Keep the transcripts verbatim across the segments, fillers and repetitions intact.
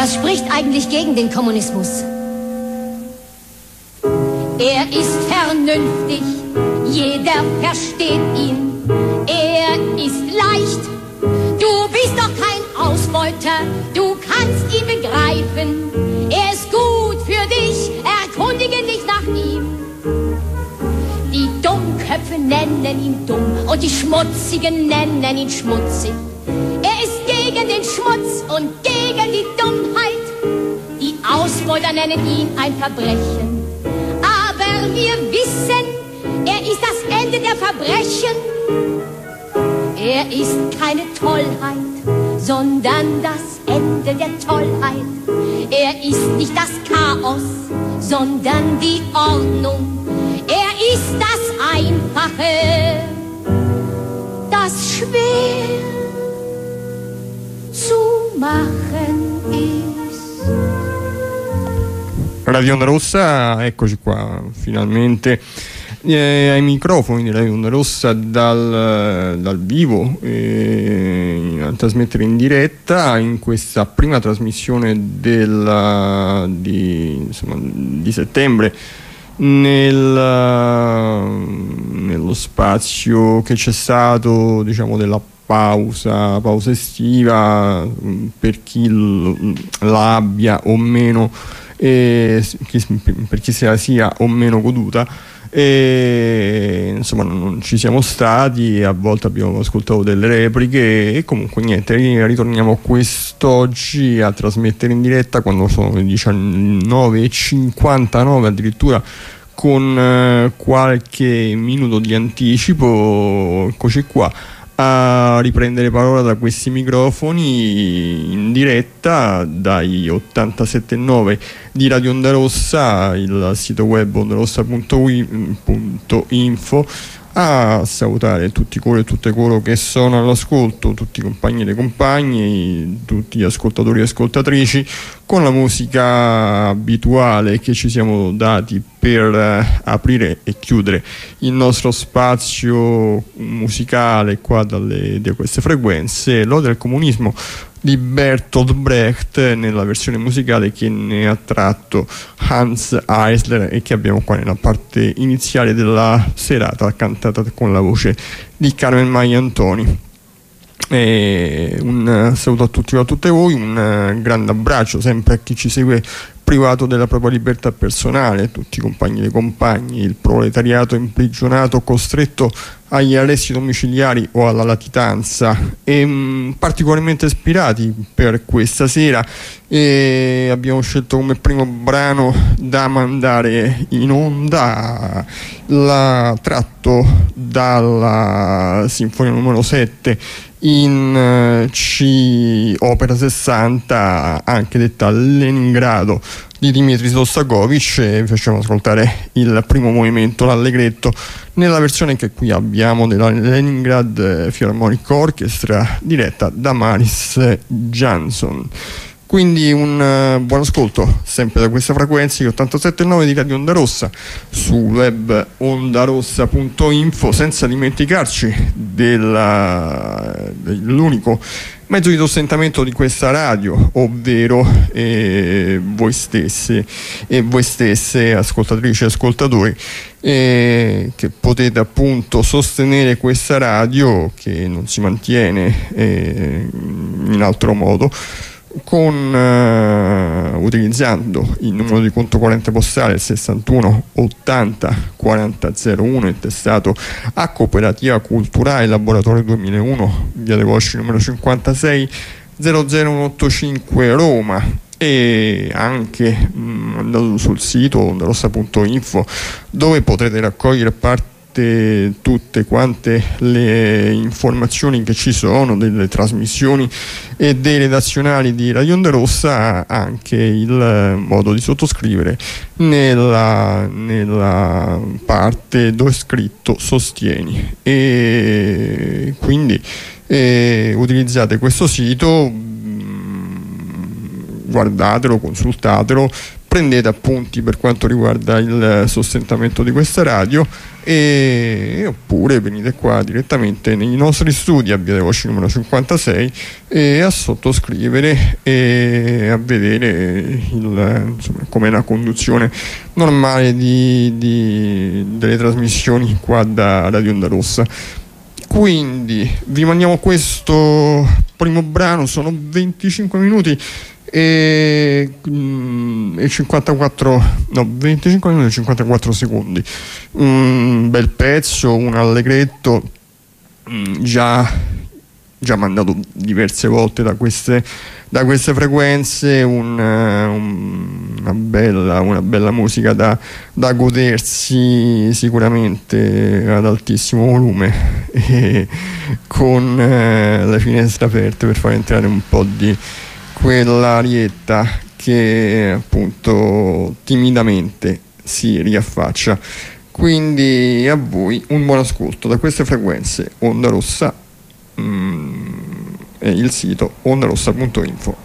Was spricht eigentlich gegen den Kommunismus? Er ist vernünftig, jeder versteht ihn. Er ist leicht, du bist doch kein Ausbeuter, du kannst ihn begreifen. Er ist gut für dich, erkundige dich nach ihm. Die Dummköpfe nennen ihn dumm und die Schmutzigen nennen ihn schmutzig. Er ist gegen den Schmutz und gegen die Dummheit. Die Ausbeuter nennen ihn ein Verbrechen. Aber wir wissen, er ist das Ende der Verbrechen. Er ist keine Tollheit, sondern das Ende der Tollheit. Er ist nicht das Chaos, sondern die Ordnung. Er ist das Einfache, das schwer zu machen ist. Radio Onda Rossa, eccoci qua, finalmente eh, ai microfoni di Radio Onda Rossa dal, dal vivo, eh, a trasmettere in diretta in questa prima trasmissione del, di, insomma, di settembre, nel, nello spazio che c'è stato, diciamo, della pausa, pausa estiva, per chi l'abbia o meno, e chi, per chi se la sia o meno goduta. E insomma non ci siamo stati, a volte abbiamo ascoltato delle repliche e comunque niente, ritorniamo quest'oggi a trasmettere in diretta quando sono le diciannove e cinquantanove, addirittura con eh, qualche minuto di anticipo. Eccoci qua a riprendere parola da questi microfoni in diretta dai ottantasette virgola nove di Radio Onda Rossa, il sito web ondarossa punto info, a salutare tutti coloro e tutte coloro che sono all'ascolto, tutti i compagni e le compagne, tutti gli ascoltatori e ascoltatrici, con la musica abituale che ci siamo dati per eh, aprire e chiudere il nostro spazio musicale qua dalle, da queste frequenze, l'Ode al comunismo di Bertolt Brecht nella versione musicale che ne ha tratto Hans Eisler e che abbiamo qua nella parte iniziale della serata, cantata con la voce di Carmen Maia Antoni. E un saluto a tutti e a tutte voi, un grande abbraccio sempre a chi ci segue privato della propria libertà personale, tutti i compagni e le compagne, il proletariato imprigionato, costretto agli arresti domiciliari o alla latitanza, e mh, particolarmente ispirati per questa sera, e abbiamo scelto come primo brano da mandare in onda la tratto dalla Sinfonia numero sette in C opera sessanta, anche detta Leningrado, di Dmitri Shostakovich, e vi facciamo ascoltare il primo movimento, l'allegretto, nella versione che qui abbiamo della Leningrad Philharmonic Orchestra diretta da Maris Jansson. Quindi un uh, buon ascolto sempre da queste frequenze ottantasette virgola nove di Radio Onda Rossa, su web ondarossa punto info, senza dimenticarci della, dell'unico mezzo di sostentamento di questa radio, ovvero eh, voi stesse e voi stesse ascoltatrici e ascoltatori, eh, che potete appunto sostenere questa radio che non si mantiene eh, in altro modo, con uh, utilizzando il numero di conto corrente postale sessantuno ottanta quaranta zero uno, intestato a Cooperativa Culturale Laboratorio duemilauno, via dei Volsci numero cinquantasei, zero zero uno otto cinque Roma, e anche mh, andando sul sito ondarossa punto info, dove potrete raccogliere parte tutte quante le informazioni che ci sono delle trasmissioni e dei redazionali di Radio Onda Rossa, anche il modo di sottoscrivere nella, nella parte dove è scritto sostieni, e quindi eh, utilizzate questo sito, guardatelo, consultatelo, prendete appunti per quanto riguarda il sostentamento di questa radio, e oppure venite qua direttamente nei nostri studi a Via dei Voci numero cinquantasei e a sottoscrivere e a vedere il, insomma, come una conduzione normale di, di, delle trasmissioni qua da Radio Onda Rossa. Quindi vi mandiamo questo primo brano, sono venticinque minuti e, mm, e cinquantaquattro, no, venticinque minuti e cinquantaquattro secondi. Un bel pezzo, un allegretto, mm, già, già mandato diverse volte da queste, da queste frequenze, un, un, una, bella, una bella musica da, da godersi sicuramente ad altissimo volume e con eh, le finestre aperte per far entrare un po' di quell'arietta che appunto timidamente si riaffaccia. Quindi a voi un buon ascolto da queste frequenze Onda Rossa mm, e il sito ondarossa punto info.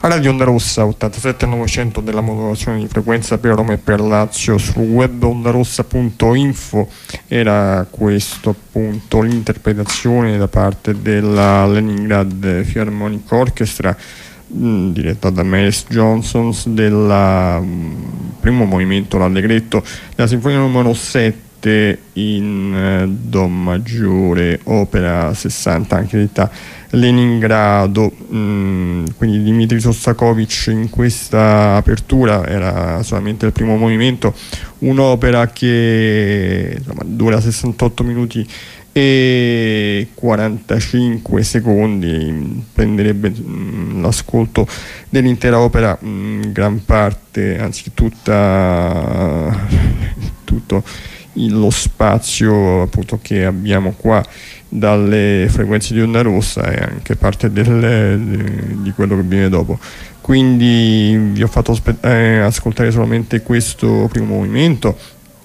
Radio Onda Rossa ottantasette novecento della modulazione di frequenza per Roma e per Lazio, sul web ondarossa punto info. Era questo appunto l'interpretazione da parte della Leningrad Philharmonic Orchestra, mh, diretta da Miles Johnson, del primo movimento, l'allegretto della sinfonia numero sette in eh, do maggiore, opera sessanta, anche detta Leningrado. mh, quindi Dmitri Shostakovich in questa apertura era solamente il primo movimento, un'opera che insomma, dura sessantotto minuti e quarantacinque secondi, prenderebbe mh, l'ascolto dell'intera opera, mh, gran parte, anzi tutta tutto il- lo spazio appunto che abbiamo qua dalle frequenze di Onda Rossa e anche parte del, di quello che viene dopo. Quindi vi ho fatto aspe- eh, ascoltare solamente questo primo movimento,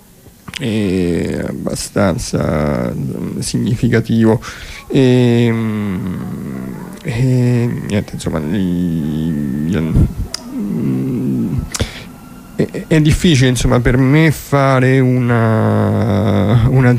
è abbastanza mm, significativo e, mm, e niente, insomma, gli- gli- mm, è, è difficile insomma per me fare una, una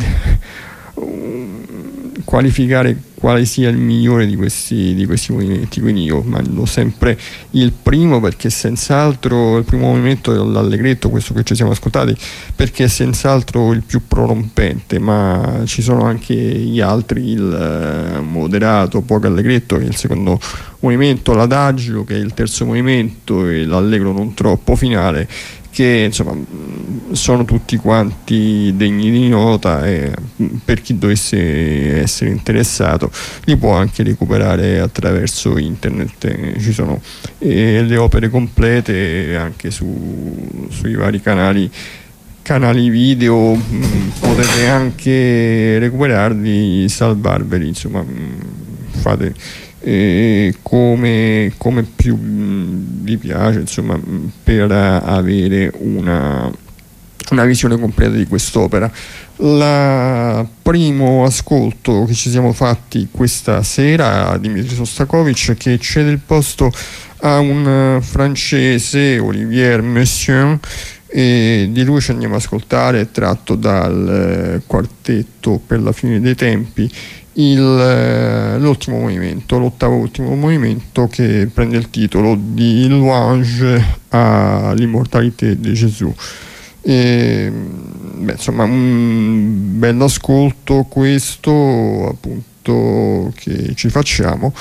qualificare quale sia il migliore di questi, di questi movimenti, quindi io mando sempre il primo, perché senz'altro il primo movimento è l'allegretto, questo che ci siamo ascoltati, perché è senz'altro il più prorompente, ma ci sono anche gli altri, il eh, moderato, poco allegretto, che è il secondo movimento, l'adagio che è il terzo movimento e l'allegro non troppo finale, che insomma sono tutti quanti degni di nota, e per chi dovesse essere interessato li può anche recuperare attraverso internet. Eh, ci sono eh, le opere complete anche su, sui vari canali canali video, mh, potete anche recuperarli, salvarveli, insomma, mh, fate eh, come, come più mh, vi piace, insomma, mh, per avere una, una visione completa di quest'opera. Il primo ascolto che ci siamo fatti questa sera a Dmitri Shostakovich, che cede il posto a un uh, francese, Olivier Messiaen, e di lui ci andiamo ad ascoltare, tratto dal uh, quartetto Per la fine dei tempi, il, uh, l'ultimo movimento, l'ottavo ultimo movimento, che prende il titolo di Louange à l'immortalité de Jésus. E, beh, insomma, un bell'ascolto questo appunto che ci facciamo,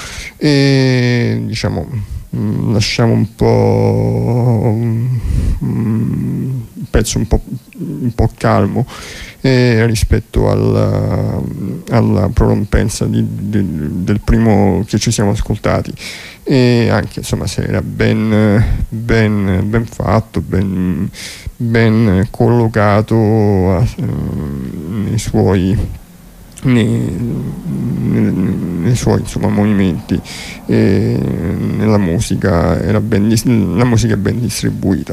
e diciamo mh, lasciamo un po' mh, un pezzo un po', un po' calmo eh, rispetto alla, alla prorompenza di, di, del primo che ci siamo ascoltati, e anche insomma se era ben, ben, ben fatto, ben, ben collocato a, nei suoi nei, nei suoi insomma movimenti, e nella musica era ben, la musica è ben distribuita.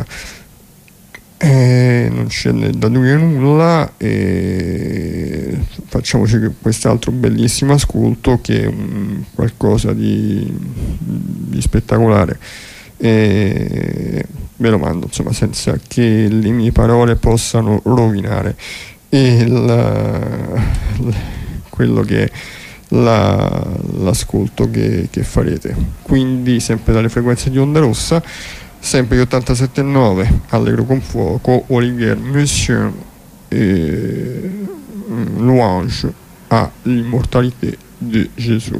E non c'è da dire nulla, e facciamoci quest'altro bellissimo ascolto che è un qualcosa di, di spettacolare, e ve lo mando insomma senza che le mie parole possano rovinare il, il, quello che è la, l'ascolto che, che farete. Quindi sempre dalle frequenze di Onda Rossa, sempre ottantasette virgola nove, Allegro con fuoco, Olivier Messiaen, e Louange à l'immortalité de Jésus.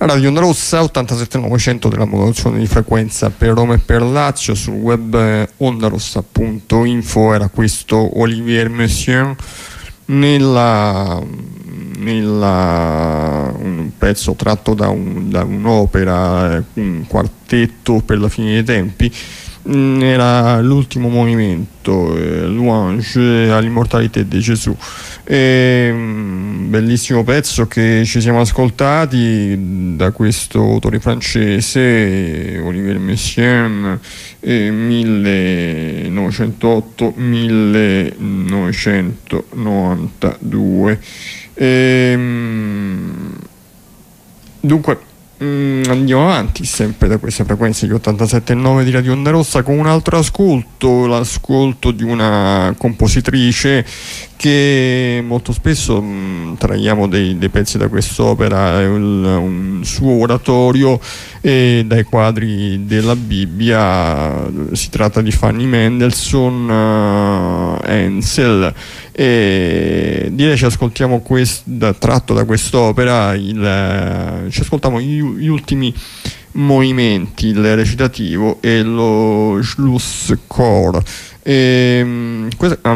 Radio Onda Rossa ottantasette novecento della modulazione di frequenza per Roma e per Lazio, sul web eh, ondarossa punto info. Era questo Olivier Messiaen nella, nella un pezzo tratto da, un, da un'opera, un quartetto per la fine dei tempi. Era l'ultimo movimento, eh, Louange all'immortalité di Gesù. E, um, bellissimo pezzo che ci siamo ascoltati da questo autore francese, Olivier Messiaen, eh, millenovecentootto millenovecentonovantadue. E, um, dunque Mm, andiamo avanti sempre da queste frequenze di ottantasette virgola nove di Radio Onda Rossa con un altro ascolto, l'ascolto di una compositrice che molto spesso mh, traiamo dei, dei pezzi da quest'opera, è un, un suo oratorio e dai quadri della Bibbia. Si tratta di Fanny Mendelssohn uh, Hensel, e direi ci ascoltiamo quest, da, tratto da quest'opera il, ci ascoltiamo gli, gli ultimi movimenti, il recitativo e lo Schlusschor. E,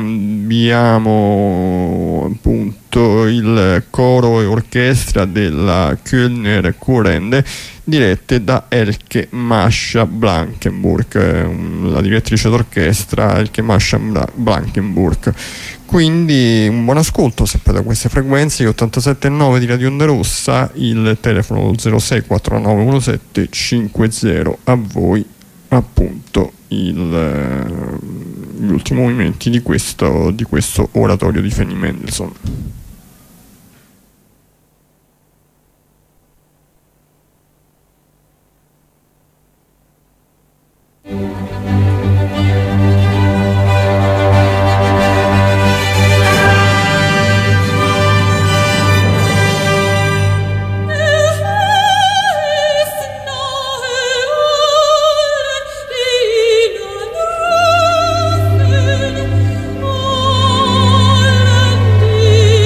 abbiamo appunto il coro e orchestra della Kölner Chorende, dirette da Elke Mascha Blankenburg, la direttrice d'orchestra Elke Mascha Blankenburg. Quindi un buon ascolto sempre da queste frequenze ottantasette virgola nove di Radio Onda Rossa, il telefono zero sei quattro nove uno sette cinque zero, a voi appunto il, gli ultimi movimenti di questo, di questo oratorio di Fanny Mendelssohn. Thank you.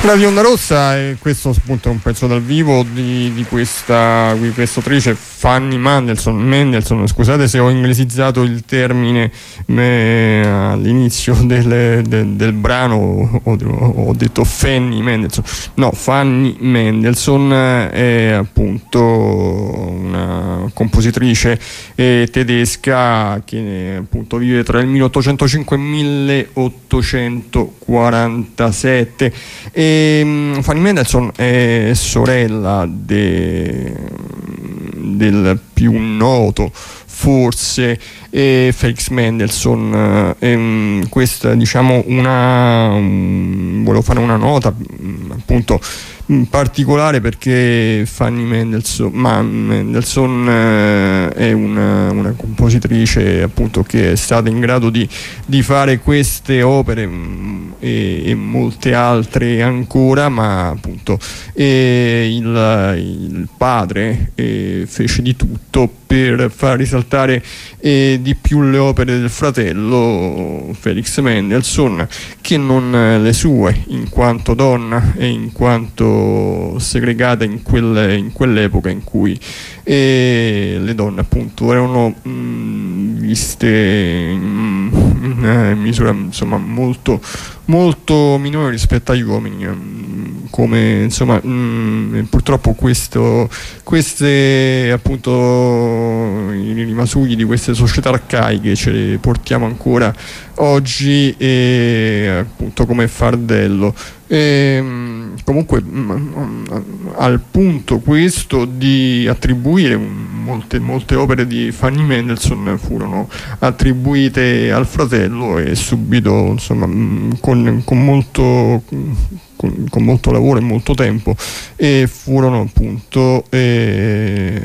Radio Onda Rossa, e questo appunto è un pezzo dal vivo di, di questa di questa autrice Fanny Mendelssohn, Mendelssohn, scusate se ho inglesizzato il termine eh, all'inizio del, del, del brano, ho, ho detto Fanny Mendelssohn, no, Fanny Mendelssohn è appunto una compositrice eh, tedesca che appunto vive tra il milleottocentocinque e il milleottocentoquarantasette. E Fanny Mendelssohn è sorella de, del più noto forse eh, Felix Mendelssohn. Eh, questa diciamo una um, volevo fare una nota um, appunto in particolare perché Fanny Mendelssohn, ma Mendelssohn eh, è una, una compositrice appunto che è stata in grado di, di fare queste opere mh, e, e molte altre ancora, ma appunto eh, il, il padre eh, fece di tutto per far risaltare eh, di più le opere del fratello Felix Mendelssohn che non eh, le sue, in quanto donna e in quanto segregata in, quelle, in quell'epoca in cui eh, le donne appunto erano mh, viste in, in misura insomma molto molto minore rispetto agli uomini, mh, come insomma mh, purtroppo questo queste appunto i rimasugli di queste società arcaiche ce le portiamo ancora oggi e appunto come fardello. E, comunque al punto questo di attribuire molte, molte opere di Fanny Mendelssohn furono attribuite al fratello e subito insomma con, con molto con, con molto lavoro e molto tempo e furono appunto eh,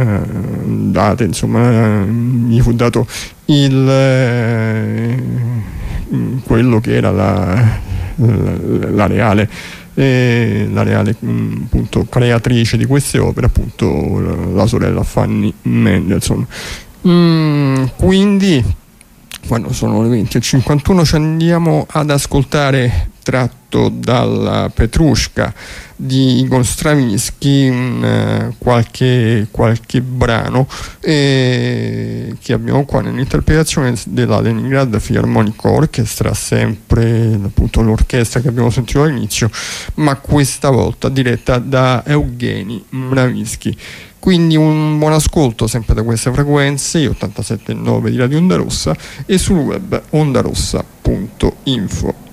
date insomma gli fu dato il eh, quello che era la La, la reale, eh, la reale mh, appunto, creatrice di queste opere, appunto la, la sorella Fanny Mendelssohn. Mm, quindi quando sono le venti e cinquantuno ci andiamo ad ascoltare, tratto dalla Petrushka di Igor Stravinsky, uh, qualche, qualche brano eh, che abbiamo qua nell'interpretazione della Leningrad Philharmonic Orchestra, sempre appunto l'orchestra che abbiamo sentito all'inizio, ma questa volta diretta da Evgeny Mravinsky. Quindi un buon ascolto sempre da queste frequenze ottantasette virgola nove di Radio Onda Rossa e sul web ondarossa punto info.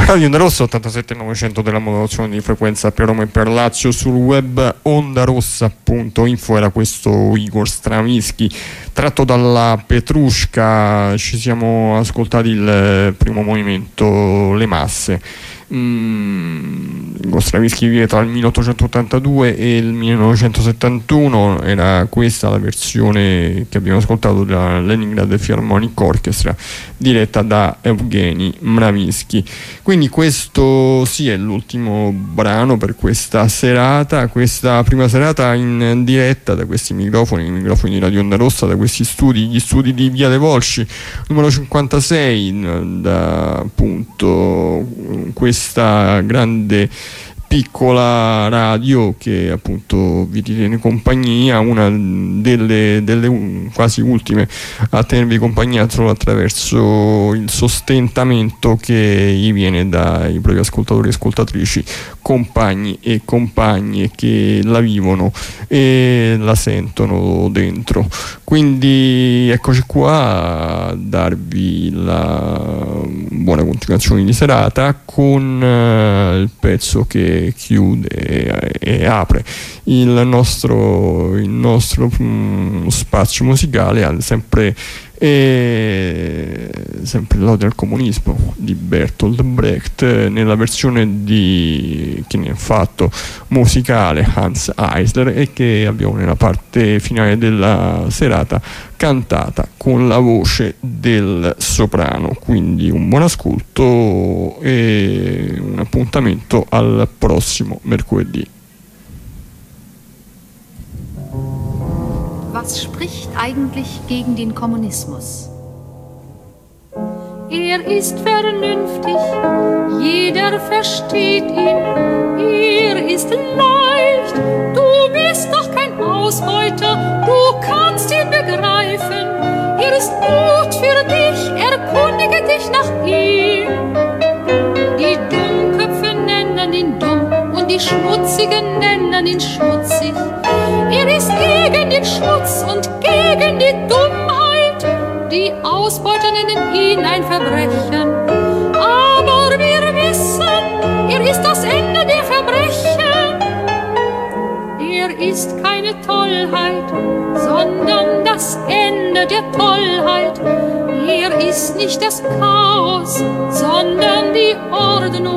Radio Onda Rossa ottantasette novecento della modulazione di frequenza per Roma e per Lazio, sul web ondarossa punto info. Era questo Igor Stravinsky tratto dalla Petrushka. Ci siamo ascoltati il primo movimento, Le masse. Mm, Igor Stravinsky vive tra il milleottocentottantadue e il millenovecentosettantuno. Era questa la versione che abbiamo ascoltato della Leningrad Philharmonic Orchestra, diretta da Evgeny Mravinsky. Quindi questo sì è l'ultimo brano per questa serata, questa prima serata in diretta da questi microfoni, i microfoni di Radio Onda Rossa, da questi studi, gli studi di Via dei Volsci numero cinquantasei, da appunto questa grande piccola radio che appunto vi tiene compagnia, una delle, delle quasi ultime a tenervi compagnia solo attraverso il sostentamento che gli viene dai propri ascoltatori e ascoltatrici, compagni e compagne che la vivono e la sentono dentro. Quindi eccoci qua a darvi la buona continuazione di serata con uh, il pezzo che chiude e, e apre il nostro, il nostro um, spazio musicale, sempre e sempre l'ode al comunismo di Bertolt Brecht, nella versione di che ne ha fatto musicale Hans Eisler, e che abbiamo nella parte finale della serata cantata con la voce del soprano. Quindi un buon ascolto e un appuntamento al prossimo mercoledì. Was spricht eigentlich gegen den Kommunismus? Er ist vernünftig, jeder versteht ihn. Er ist leicht, du bist doch kein Ausbeuter, du kannst ihn begreifen. Er ist gut für dich, erkundige dich nach ihm. Die Dummköpfe nennen ihn dumm und die Schmutzigen nennen ihn schmutzig. Er ist gegen den Schmutz und gegen die Dummheit. Die Ausbeuter nennen ihn ein Verbrechen. Aber wir wissen, er ist das Ende der Verbrechen. Er ist keine Tollheit, sondern das Ende der Tollheit. Er ist nicht das Chaos, sondern die Ordnung.